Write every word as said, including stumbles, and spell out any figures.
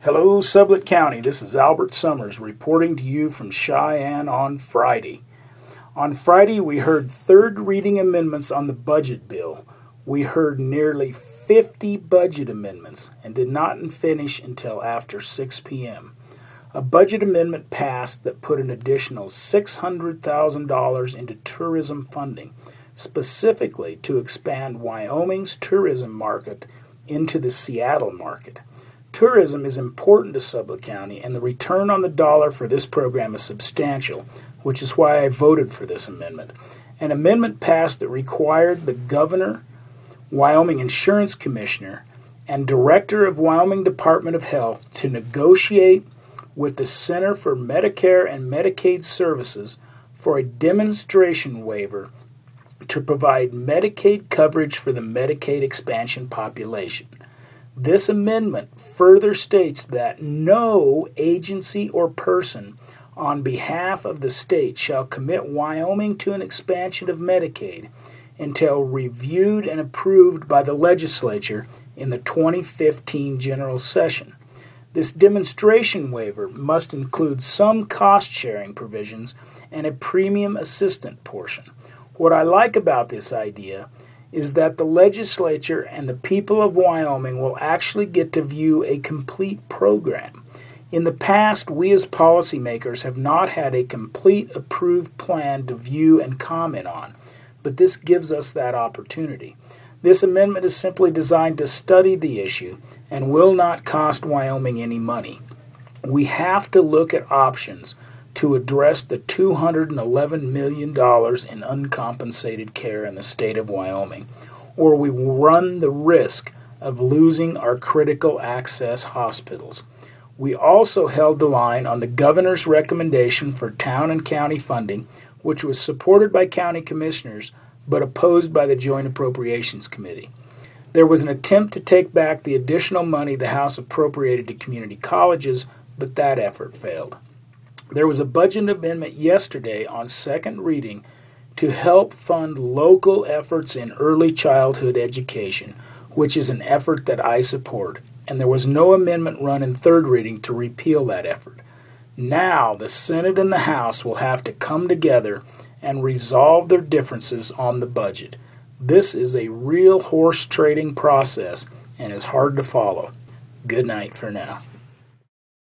Hello, Sublette County. This is Albert Summers reporting to you from Cheyenne on Friday. On Friday, we heard third reading amendments on the budget bill. We heard nearly fifty budget amendments and did not finish until after six p.m. A budget amendment passed that put an additional six hundred thousand dollars into tourism funding, specifically to expand Wyoming's tourism market into the Seattle market. Tourism is important to Sublette County, and the return on the dollar for this program is substantial, which is why I voted for this amendment. An amendment passed that required the governor, Wyoming Insurance Commissioner, and director of Wyoming Department of Health to negotiate with the Center for Medicare and Medicaid Services for a demonstration waiver to provide Medicaid coverage for the Medicaid expansion population. This amendment further states that no agency or person on behalf of the state shall commit Wyoming to an expansion of Medicaid until reviewed and approved by the legislature in the twenty fifteen general session. This demonstration waiver must include some cost-sharing provisions and a premium assistant portion. What I like about this idea is that the legislature and the people of Wyoming will actually get to view a complete program. In the past, we as policymakers have not had a complete approved plan to view and comment on, but this gives us that opportunity. This amendment is simply designed to study the issue and will not cost Wyoming any money. We have to look at options to address the two hundred eleven million dollars in uncompensated care in the state of Wyoming, or we will run the risk of losing our critical access hospitals. We also held the line on the governor's recommendation for town and county funding, which was supported by county commissioners but opposed by the Joint Appropriations Committee. There was an attempt to take back the additional money the House appropriated to community colleges, but that effort failed. There was a budget amendment yesterday on second reading to help fund local efforts in early childhood education, which is an effort that I support, and there was no amendment run in third reading to repeal that effort. Now the Senate and the House will have to come together and resolve their differences on the budget. This is a real horse trading process and is hard to follow. Good night for now.